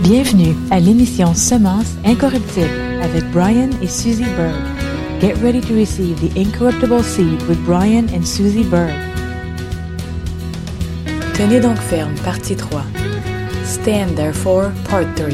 Bienvenue à l'émission Semences incorruptibles avec Brian et Susie Berg. Get ready to receive the incorruptible seed with Brian and Susie Berg. Tenez donc ferme, partie 3. Stand therefore, part 3.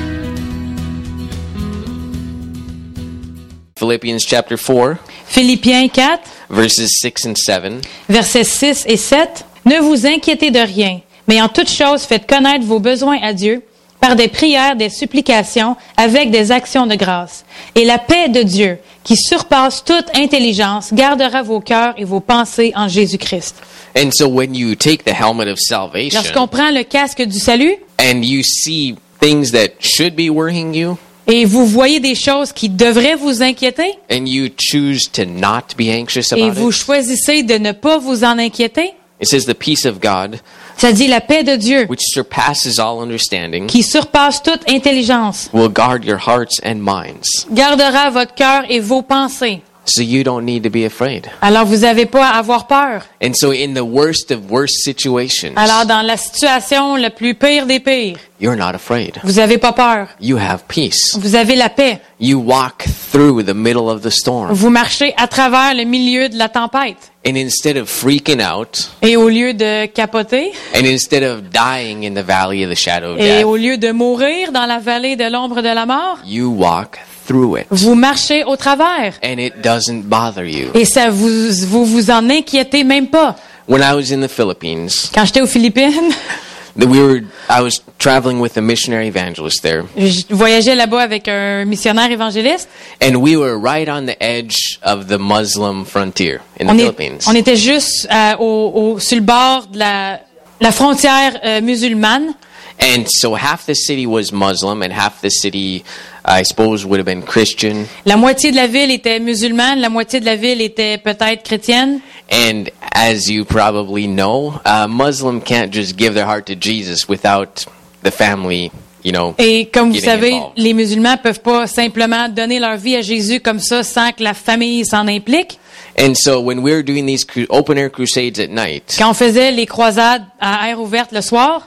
Philippians chapter 4, Philippiens 4, verses 6 and 7. versets 6 et 7. Ne vous inquiétez de rien, mais en toute chose faites connaître vos besoins à Dieu par des prières, des supplications, avec des actions de grâce. Et la paix de Dieu, qui surpasse toute intelligence, gardera vos cœurs et vos pensées en Jésus-Christ. And so when you take the helmet of salvation Lorsqu'on prend le casque du salut and you see things that should be worrying you et vous voyez des choses qui devraient vous inquiéter and you choose to not be anxious et about vous it, choisissez de ne pas vous en inquiéter, it says the peace of God, ça dit la paix de Dieu which surpasses all understanding, qui surpasse toute intelligence, will guard your hearts and minds. gardera votre cœur et vos pensées. So you don't need to be afraid. Alors vous n'avez pas à avoir peur. And so in the worst of worst situations, Alors dans la situation le plus pire des pires, you're not afraid. vous n'avez pas peur. You have peace. Vous avez la paix. You walk through the middle of the storm. Vous marchez à travers le milieu de la tempête. And instead of freaking out, Et au lieu de capoter, and instead of dying in the valley of the shadow of et death, au lieu de mourir dans la vallée de l'ombre de la mort, you walk through it. vous marchez au travers. And it doesn't bother you. Et ça vous en inquiétez même pas. When I was in the Philippines, Quand j'étais aux Philippines, I was traveling with a missionary evangelist there, je voyageais là-bas avec un missionnaire évangéliste. and we were right on the edge of the Muslim frontier in the Philippines. On était juste sur le bord de la frontière musulmane. And so half the city was Muslim and half the city, I suppose, would have been Christian. La moitié de la ville était musulmane, la moitié de la ville était peut-être chrétienne. And as you probably know, a Muslim can't just give their heart to Jesus without the family, Et comme vous getting savez, involved. les musulmans peuvent pas simplement donner leur vie à Jésus comme ça sans que la famille s'en implique. And so when we were doing these open-air crusades at night, Quand on faisait les croisades à air ouverte le soir,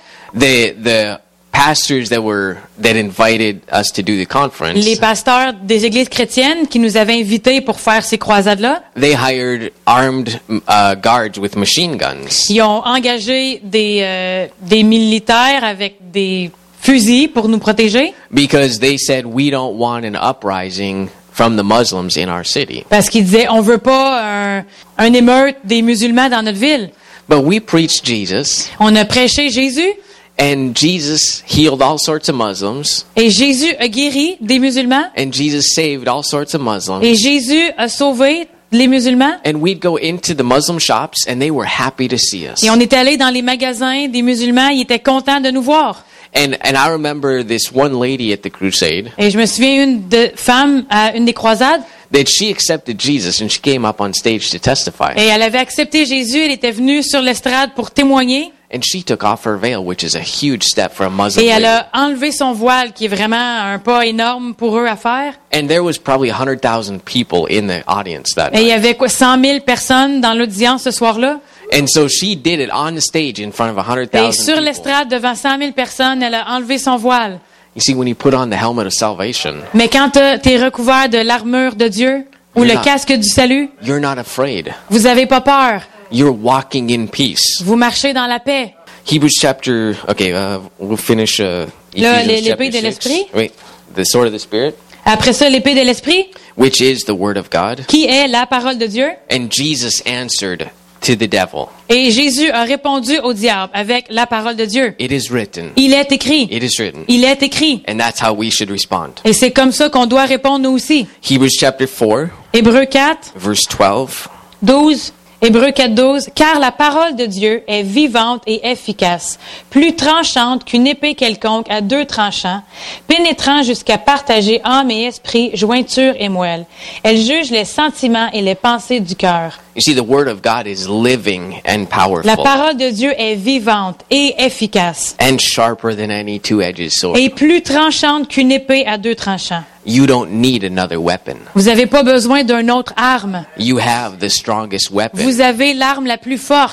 the pastors that invited us to do the conference, les pasteurs des églises chrétiennes qui nous avaient invités pour faire ces croisades-là, they hired armed guards with machine guns. ils ont engagé des militaires avec des fusils pour nous protéger. Because they said, we don't want an uprising from the Muslims in our city. Parce qu'ils disaient, on veut pas un émeute des musulmans dans notre ville. But we preached Jesus, On a prêché Jésus, and Jesus healed all sorts of Muslims, et Jésus a guéri des musulmans, and Jesus saved all sorts of Muslims. et Jésus a sauvé les musulmans. And we'd go into the Muslim shops, and they were happy to see us. Et on était allé dans les magasins des musulmans, ils étaient contents de nous voir. And I remember this one lady at the crusade, Et je me souviens une femme à une des croisades, that she accepted Jesus, and she came up on stage to testify. et elle avait accepté Jésus, elle était venue sur l'estrade pour témoigner, And she took off her veil, which is a huge step for a Muslim et elle lady. a enlevé son voile, qui est vraiment un pas énorme pour eux à faire. And there was probably 100,000 people in the audience that Et il y night. avait 100 000 personnes dans l'audience ce soir-là. And so she did it on the stage in front of Et 100,000 sur people. l'estrade, devant 100 000 personnes, elle a enlevé son voile. You see, when you put on the helmet of salvation, Mais quand t'es recouvert de l'armure de Dieu ou le casque du salut, you're not afraid. vous n'avez pas peur. You're walking in peace. Vous marchez dans la paix. Hebrews chapter, we'll finish Là, Ephesians l'épée chapter de 6. l'esprit. Wait, the sword of the Spirit, Après ça, l'épée de l'esprit, which is the word of God. qui est la parole de Dieu. And Jesus answered to the devil, Et Jésus a répondu au diable avec la parole de Dieu. it is written, Il est écrit. it is written. Il est écrit. And that's how we should respond. Et c'est comme ça qu'on doit répondre nous aussi. Hebrews chapter 4, Hébreux 4, verse 12. 12. Hébreux 4, 12. Car la parole de Dieu est vivante et efficace, plus tranchante qu'une épée quelconque à 2 tranchants, pénétrant jusqu'à partager âme et esprit, jointure et moelle. Elle juge les sentiments et les pensées du cœur. You see, the word of God is living and La powerful parole de Dieu est vivante et efficace, and sharper than any two-edged sword. et plus tranchante qu'une épée à 2 tranchants. You don't need another weapon. Vous n'avez pas besoin d'une autre arme. You have the strongest weapon. Vous avez l'arme la plus forte.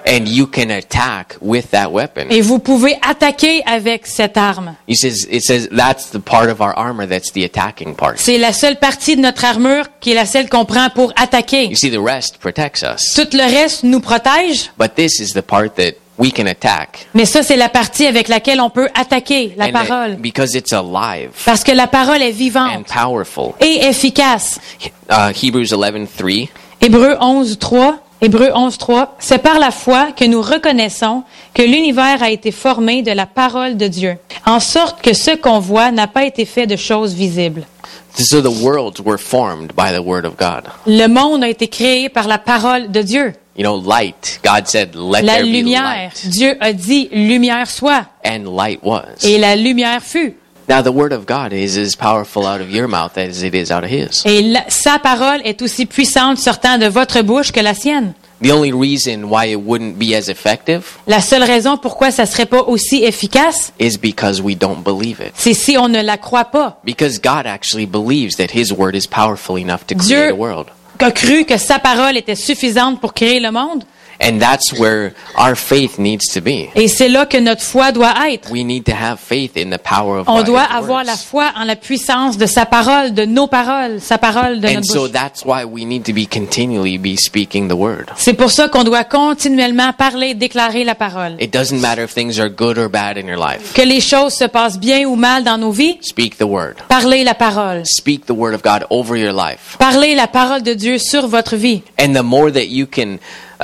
And you can attack with that weapon. Et vous pouvez attaquer avec cette arme. It says that's the part of our armor that's the attacking part. C'est la seule partie de notre armure qui est la seule qu'on prend pour attaquer. You see, the rest protects us. Tout le reste nous protège, But this is the part that we can attack. mais ça, c'est la partie avec laquelle on peut attaquer la And parole. because it's alive Parce que la parole est and vivante powerful. et efficace. Hebrews 11:3. Hébreux 11:3, c'est par la foi que nous reconnaissons que l'univers a été formé de la parole de Dieu, en sorte que ce qu'on voit n'a pas été fait de choses visibles. So the worlds were formed by the word of God. Le monde a été créé par la parole de Dieu. You know, light. God said, "Let La there be lumière, light," Dieu a dit lumière soit, and light was. et la lumière fut. Now the word of God is as powerful out of your mouth as it is out of His. Et sa parole est aussi puissante sortant de votre bouche que la sienne. The only reason why it wouldn't be as effective La seule raison pourquoi ça serait pas aussi efficace, is because we don't believe it. c'est si on ne la croit pas. Because God actually believes that His word is powerful enough to Dieu create a world. a cru que sa parole était suffisante pour créer le monde. And that's where our faith needs to be. Et c'est là que notre foi doit être. We need to have faith in the power of On His doit avoir la words. foi en la puissance de sa parole, de nos paroles, sa parole de And notre so bouche. that's why we need to be continually be speaking the word. C'est pour ça qu'on doit continuellement parler, déclarer la parole. It doesn't matter if things are good or bad in your life. Que les choses se passent bien ou mal dans nos vies, Speak the word. parlez la parole. Speak the word of God over your life. Parlez la parole de Dieu sur votre vie. And the more that you can,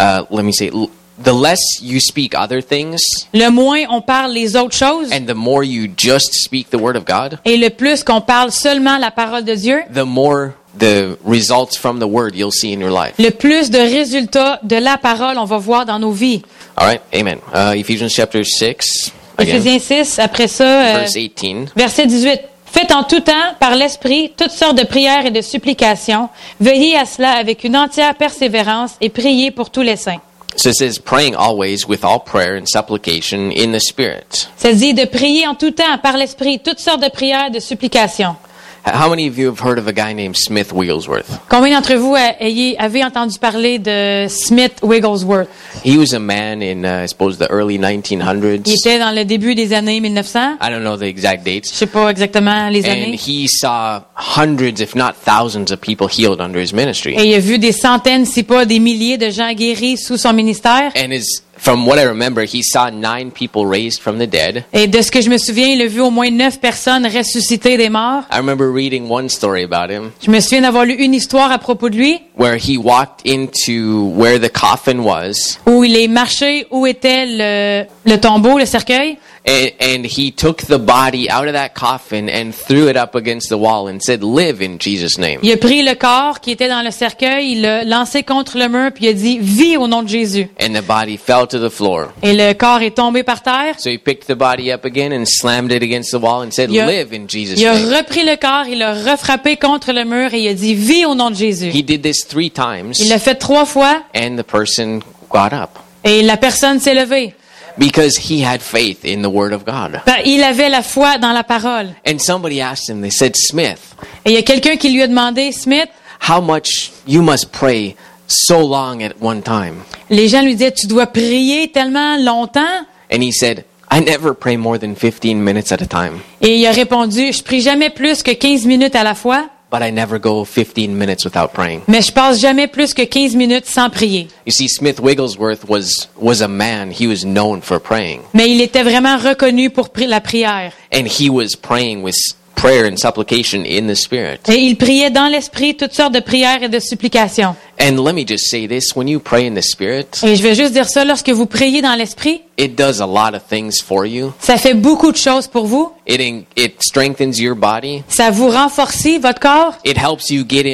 the less you speak other things, Le moins on parle les autres choses, and the more you just speak the word of God, et le plus qu'on parle seulement la parole de Dieu, the more the results from the word you'll see in your life. le plus de résultats de la parole on va voir dans nos vies. All right, amen. Ephesians chapter 6, again, Éphésiens 6, après ça, verse 18. verset 18. Faites en tout temps, par l'Esprit, toutes sortes de prières et de supplications. Veillez à cela avec une entière persévérance et priez pour tous les saints. So it says, praying always with all prayer and supplication in the Spirit. Ça dit de prier en tout temps, par l'Esprit, toutes sortes de prières et de supplications. How many of you have heard of a guy named Smith Wigglesworth? Combien d'entre vous avez entendu parler de Smith Wigglesworth? He was a man in, I suppose, the early 1900s. Il était dans le début des années 1900. I don't know the exact dates. Je sais pas exactement les And années. he saw hundreds, if not thousands, of people healed under his ministry. Et il a vu des centaines, si pas des milliers de gens guéris sous son ministère. And from what I remember, he saw 9 people raised from the dead. Et de ce que je me souviens, il a vu au moins 9 personnes ressusciter des morts. I remember reading one story about him Je me souviens d'avoir lu une histoire à propos de lui, where he walked into where the coffin was, où il est marché où était le tombeau, le cercueil. and he took the body out of that coffin and threw it up against the wall and said, "Live in Jesus' name." Il a pris le corps qui était dans le cercueil, il l'a lancé contre le mur, puis il a dit « Vis au nom de Jésus And the body fell to the floor. ». Et le corps est tombé par terre. So he picked the body up again and slammed it against the wall and said, Il a- "Live in Jesus' Il a name." repris le corps, il l'a refrappé contre le mur et il a dit « Vis au nom de Jésus He did this 3 times, ». Il l'a fait 3 fois and the person got up et la personne s'est levée. because he had faith in the Word of God. Il avait la foi dans la parole. And somebody asked him, they said, "Smith, Et il y a quelqu'un qui lui a demandé « Smith, how much you must pray so long at one time?" les gens lui disaient « Tu dois prier tellement longtemps ?» And he said, "I never pray more than 15 minutes at a time, Et il a répondu « Je prie jamais plus que 15 minutes à la fois, but I never go 15 minutes without praying." mais je passe jamais plus que 15 minutes sans prier. » You see, Smith Wigglesworth was a man. He was known for praying. Mais il était vraiment reconnu pour la prière. And he was praying with prayer and supplication in the Spirit. Et il priait dans l'esprit toutes sortes de prières et de supplications. And let me just say this, when you pray in the Spirit, Et je vais juste dire ça, lorsque vous priez dans l'esprit, it does a lot of things for you. ça fait beaucoup de choses pour vous. It strengthens your body. Ça vous renforce votre corps. It helps you get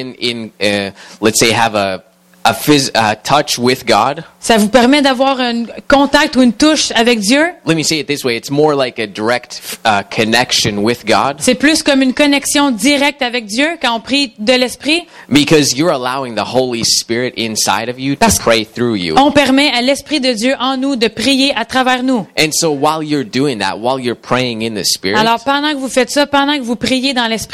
let's say, have a touch with God. Ça vous permet d'avoir un contact ou une touche avec Dieu. Let me say it this way. It's more like a direct connection with God, C'est plus comme une connexion directe avec Dieu quand on prie de l'esprit. because you're allowing the Holy Spirit inside of you to Parce- pray through you. On permet à l'Esprit de Dieu en nous de prier à travers nous. And so while you're doing that, while you're praying in the Spirit, Alors pendant que vous faites ça, pendant que vous priez dans l'esprit,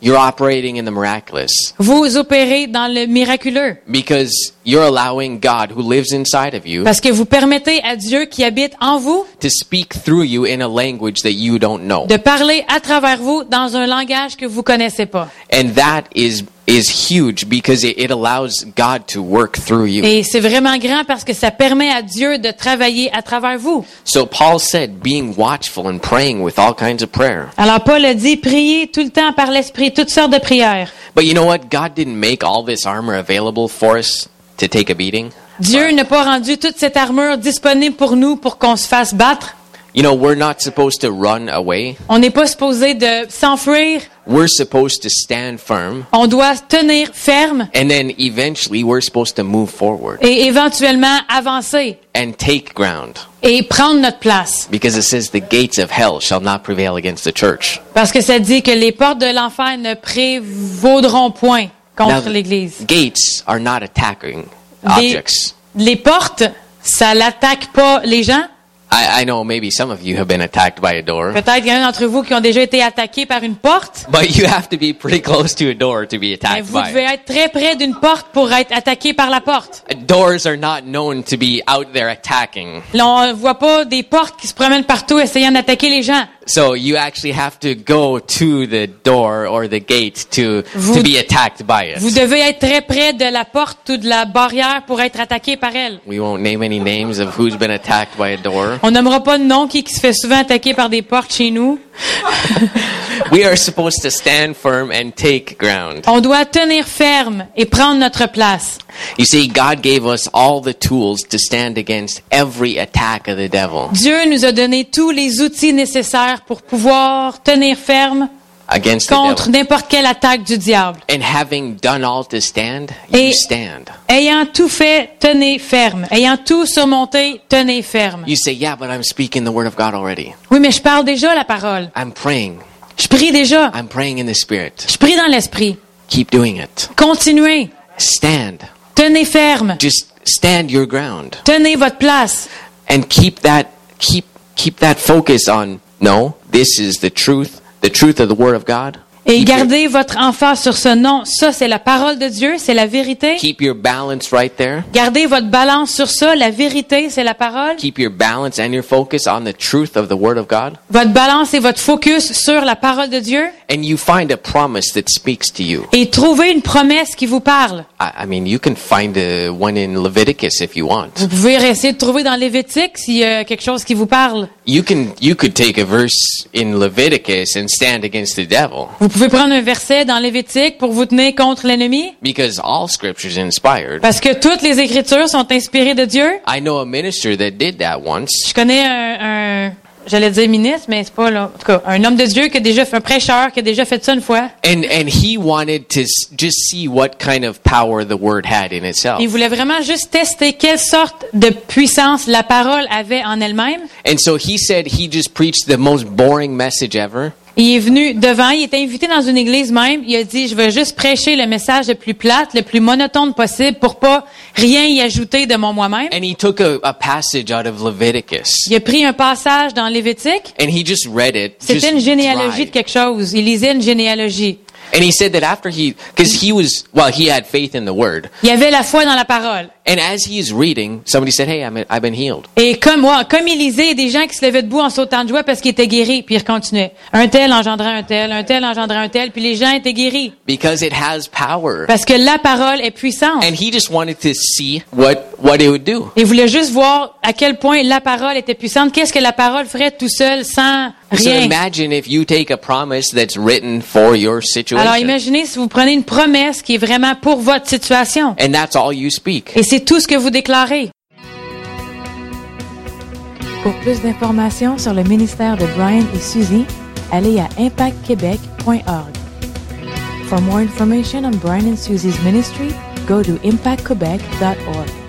you're operating in the miraculous Vous opérez dans le miraculeux. because you're allowing God who lives inside of you Parce que vous permettez à Dieu qui habite en vous to speak through you in a language that you don't know. de parler à travers vous dans un langage que vous connaissez pas. And that is huge because it allows God to work through you. Et c'est vraiment grand parce que ça permet à Dieu de travailler à travers vous. So Paul said, being watchful and praying with all kinds of prayer. Alors Paul a dit, priez tout le temps par l'Esprit, toutes sortes de prières. But you know what? God didn't make all this armor available for us to take a beating. Dieu n'a pas rendu toute cette armure disponible pour nous pour qu'on se fasse battre. You know, we're not supposed to run away. On n'est pas supposé de s'enfuir. We're supposed to stand firm. On doit tenir ferme And then eventually we're supposed to move forward et éventuellement avancer and take ground. et prendre notre place. Because it says the gates of hell shall not prevail against the church. Parce que ça dit que les portes de l'enfer ne prévaudront point contre Now, l'Église. gates are not attacking Les, objects. les portes, ça l'attaque pas les gens. I know maybe some of you have been attacked by a door. Peut-être qu'il y en a d'entre vous qui ont déjà été attaqués par une porte. But you have to be pretty close to a door to be Mais attacked vous by devez it. être très près d'une porte pour être attaqué par la porte. Doors are not known to be out there attacking. Là, on voit pas des portes qui se promènent partout essayant d'attaquer les gens. So you actually have to go to the door or the gate to be attacked by Vous it. devez être très près de la porte ou de la barrière pour être attaqué par elle. We won't name any names of who's been attacked by a door. On nommera pas de nom qui se fait souvent attaquer par des portes chez nous. We are supposed to stand firm and take ground. On doit tenir ferme et prendre notre place. You see, God gave us all the tools to stand against every attack of the devil. Dieu nous a donné tous les outils nécessaires pour pouvoir tenir ferme Against the contre devil. n'importe quelle attaque du diable. And having done all to stand, Et- you stand. Ayant tout fait, tenez ferme. Ayant tout surmonté, tenez ferme. You say, yeah, but I'm speaking the word of God already. Oui, mais je parle déjà la parole. I'm praying. Je prie déjà. I'm praying in the Spirit. Je prie dans l'esprit. Keep doing it. Continuez. Stand. Tenez ferme. Just stand your ground. Tenez votre place. And keep that focus on, no, this is the truth of the word of God. Et Keep your- gardez votre emphase sur ce nom. Ça, c'est la parole de Dieu, c'est la vérité. Keep your balance right there. Gardez votre balance sur ça. La vérité, c'est la parole. Keep your balance and your focus on the truth of the word of God. Votre balance et votre focus sur la parole de Dieu. And you find a promise that speaks to you. Et trouvez une promesse qui vous parle. I mean, you can find one in Leviticus if you want. Vous pouvez essayer de trouver dans Lévitique s'il y a quelque chose qui vous parle. You could take a verse in Leviticus and stand against the devil. Vous pouvez prendre un verset dans Lévitique pour vous tenir contre l'ennemi. Because all scripture is inspired. Parce que toutes les Écritures sont inspirées de Dieu. I know a minister that did that once. Je connais j'allais dire ministre, mais c'est pas là. En tout cas, un homme de Dieu qui a déjà fait, un prêcheur qui a déjà fait ça une fois. And he wanted to just see what kind of power the word had in itself. Il voulait vraiment juste tester quelle sorte de puissance la parole avait en elle-même. And so he said he just preached the most boring message ever. Il est venu devant, il était invité dans une église même. Il a dit, je vais juste prêcher le message le plus plate, le plus monotone possible pour pas rien y ajouter de mon moi-même. And he took a passage out of Leviticus. Il a pris un passage dans Lévitique. And he just read it. C'était just une généalogie dry. de quelque chose. Il lisait une généalogie. And he said that after because he had faith in the word. Il avait la foi dans la parole. And as he is reading, somebody said, hey, I've been healed. Et comme il lisait, il y a des gens qui se levaient debout en sautant de joie parce qu'ils étaient guéris, puis ils continuaient. Un tel engendrait un tel engendrait un tel, puis les gens étaient guéris. Because it has power. Parce que la parole est puissante. And he just wanted to see what it would do. Il voulait juste voir à quel point la parole était puissante. Qu'est-ce que la parole ferait tout seul, sans So rien? imagine if you take a promise that's written for your situation. Alors imaginez si vous prenez une promesse qui est vraiment pour votre situation. And that's all you speak. Et c'est tout ce que vous déclarez. Pour plus d'informations sur le ministère de Brian et Suzy, allez à impactquebec.org. For more information on Brian and Suzy's ministry, go to impactquebec.org.